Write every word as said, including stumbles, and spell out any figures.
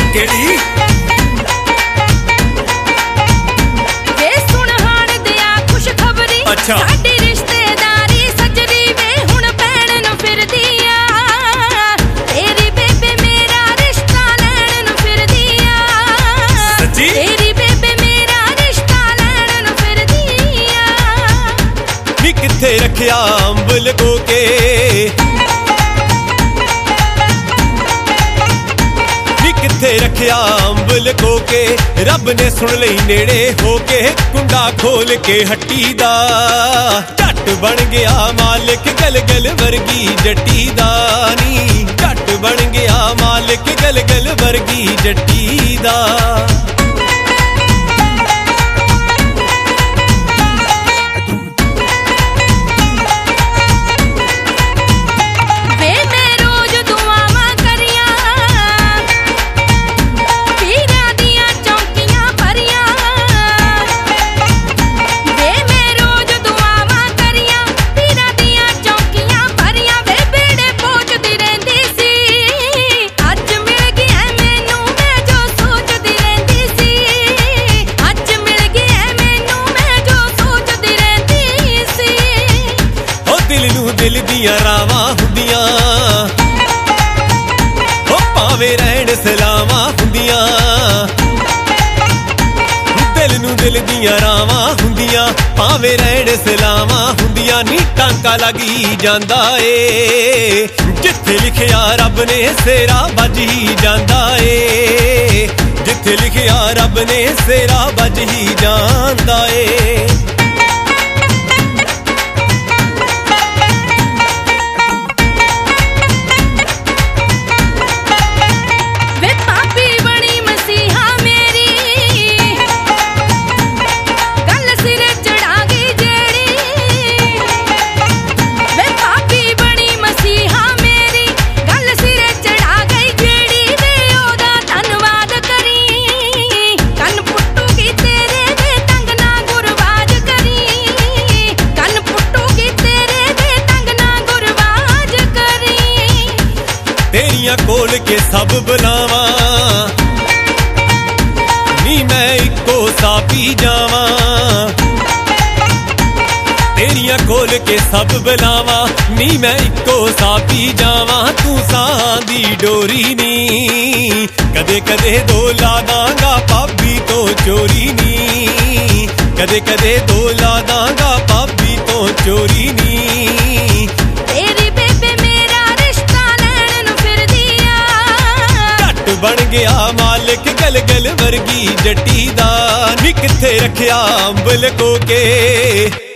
केड़ी वे सुन हाण दिया खुशखबरी अच्छा साडी रिश्तेदारी सजदी वे हुण पैण नूं फिरदी आ तेरी बेबे मेरा रिश्ता लैण नूं फिरदी आ सच्ची तेरी बेबे मेरा रिश्ता लैण नूं फिरदी आ नी किथे रखिया अंब लगो के किथे रखिया अंब लको के रब ने सुन लई नेड़े होके कुंडा खोल के हट्टी दा झट बन गया मालिक गल गल वर्गी जट्टी दा नी झट बन गया मालिक गल गल वर्गी जट्टी दा दिल दियां रावां हुंदियां हो भावें रहण सलावां हुंदियां दिल नूं दिल दियां रावां हुंदियां भावें रहण सलावां हुंदियां नी टांका लगी जांदा ए जिथे लिखिया रब ने सेरा बज ही जांदा ए जिथे लिखिया रब ने सेरा बज ही जांदा ए तेरियां कोल के सब बुलावा नी मैं इको सा पी जावा तेरियां कोल के सब बुलावा नी मैं इको सा पी जावा तू सां दी डोरी नी कदे कदे दो ला दांगा भाभी तो चोरी नी कदे कदे दो ला दांगा भाभी तो चोरी नी बन गया मालिक गल गल वर्गी जट्टी दा नी किथे रखिया अंब लको के।